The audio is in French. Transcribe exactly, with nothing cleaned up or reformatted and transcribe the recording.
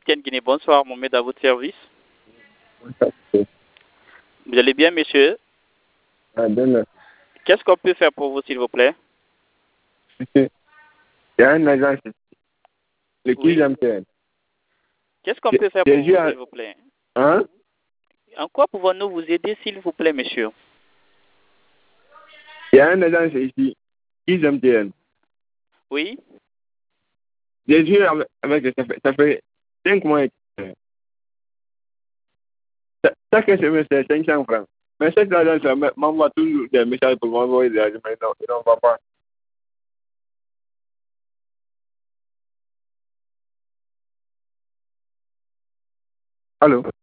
Ken Guinée. Bonsoir, Mohamed, à votre service. Ok. Vous allez bien, monsieur? Ah, bien, Qu'est-ce qu'on peut faire pour vous, s'il vous plaît? merci. Il y a une agence ici. Le qui Oui. M T N. Qu'est-ce qu'on J'ai peut faire j'ai pour joué vous, à... s'il vous plaît? Hein? En quoi pouvons-nous vous aider, s'il vous plaît, monsieur? Il y a une agence ici. Qui M T N. Oui. J'ai joué avec, avec ça fait, ça fait cinq mois. euh, ça- Chaque semaine, c'est cinq cents francs. Mais cette agence m'envoie toujours des messages pour m'envoyer des agents. Mais non, ils n'en va pas. Allô?